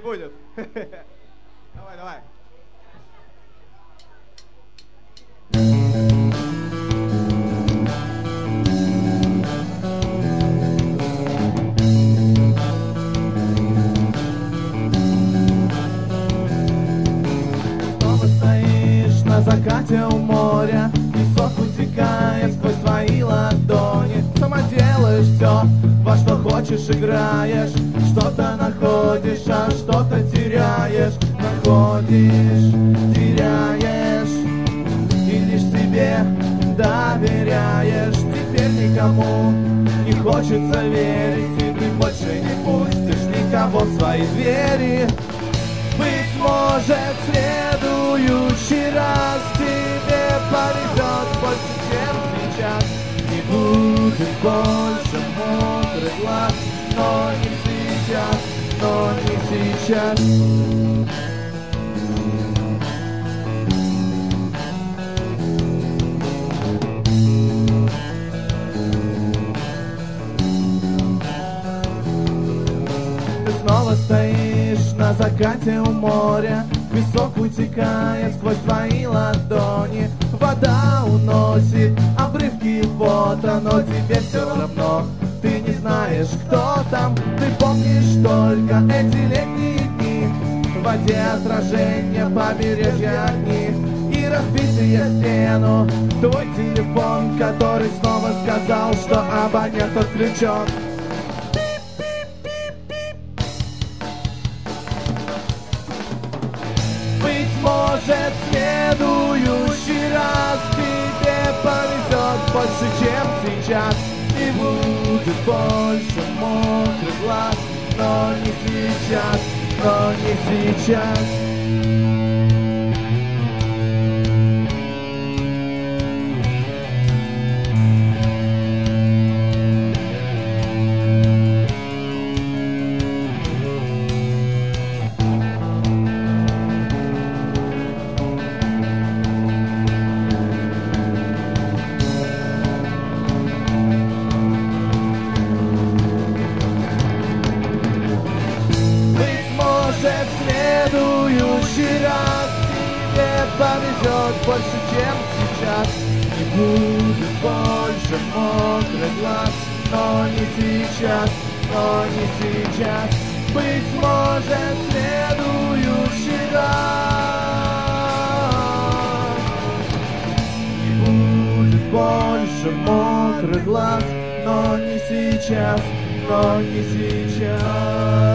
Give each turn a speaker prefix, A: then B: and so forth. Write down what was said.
A: будет. Давай, давай.
B: Снова стоишь на закате у моря, песок утекает сквозь твои ладони. Сама делаешь все, во что хочешь играешь, что-то находишь, а что-то теряешь. Находишь, теряешь, и лишь себе доверяешь. Теперь никому не хочется верить, и ты больше не пустишь никого в свои двери. Быть может, в следующий раз тебе повезет больше, чем сейчас. Не будет больше мокрых глаз, но не сейчас, но не сейчас. Ты снова стоишь на закате у моря, песок утекает сквозь твои ладони. Вода уносит обрывки фото, но тебе все равно. Ты не знаешь, кто там, ты помнишь только эти летние дни. В воде отражение, побережья огни и разбитые стену. Твой телефон, который снова сказал, что абонент отключен. Быть может, в следующий раз тебе повезет больше, чем сейчас. И будет больше мокрых глаз, но не сейчас, но не сейчас. В следующий раз тебе повезет больше, чем сейчас. Не будет больше мокрых глаз, но не сейчас, но не сейчас. Быть может, в следующий раз не будет больше мокрых глаз, но не сейчас, но не сейчас.